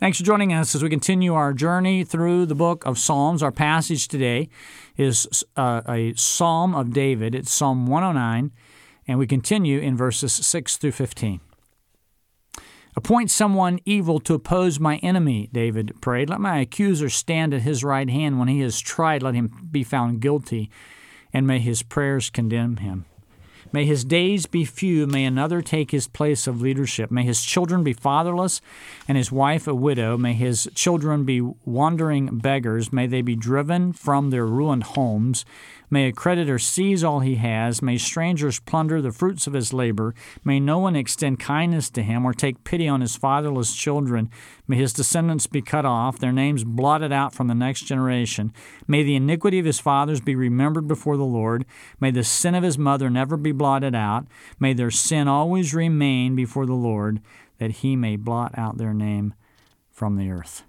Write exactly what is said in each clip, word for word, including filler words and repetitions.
Thanks for joining us as we continue our journey through the book of Psalms. Our passage today is uh, a Psalm of David. It's Psalm one oh nine, and we continue in verses six through fifteen. Appoint someone evil to oppose my enemy, David prayed. Let my accuser stand at his right hand. When he is tried, let him be found guilty, and may his prayers condemn him. May his days be few. May another take his place of leadership. May his children be fatherless and his wife a widow. May his children be wandering beggars. May they be driven from their ruined homes. May a creditor seize all he has. May strangers plunder the fruits of his labor. May no one extend kindness to him or take pity on his fatherless children. May his descendants be cut off, their names blotted out from the next generation. May the iniquity of his fathers be remembered before the Lord. May the sin of his mother never be blotted out. May their sin always remain before the Lord, that he may blot out their name from the earth.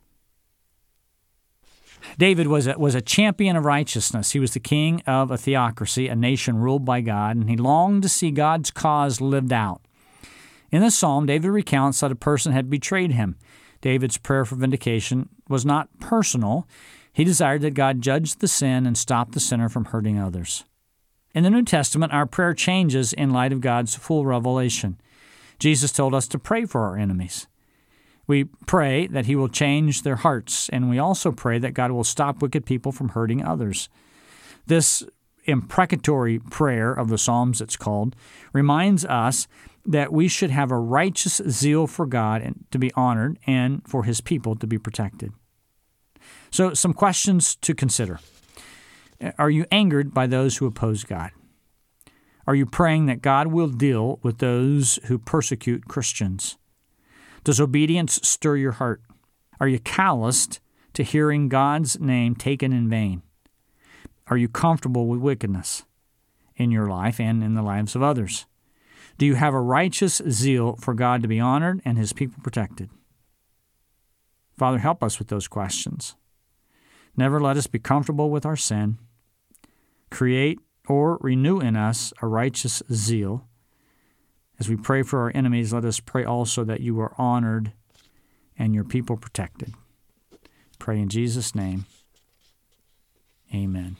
David was a, was a champion of righteousness. He was the king of a theocracy, a nation ruled by God, and he longed to see God's cause lived out. In the psalm, David recounts that a person had betrayed him. David's prayer for vindication was not personal. He desired that God judge the sin and stop the sinner from hurting others. In the New Testament, our prayer changes in light of God's full revelation. Jesus told us to pray for our enemies. We pray that he will change their hearts, and we also pray that God will stop wicked people from hurting others. This imprecatory prayer of the Psalms, it's called, reminds us that we should have a righteous zeal for God and to be honored and for his people to be protected. So some questions to consider. Are you angered by those who oppose God? Are you praying that God will deal with those who persecute Christians? Does obedience stir your heart? Are you calloused to hearing God's name taken in vain? Are you comfortable with wickedness in your life and in the lives of others? Do you have a righteous zeal for God to be honored and his people protected? Father, help us with those questions. Never let us be comfortable with our sin. Create or renew in us a righteous zeal. As we pray for our enemies, let us pray also that you are honored and your people protected. Pray in Jesus' name. Amen.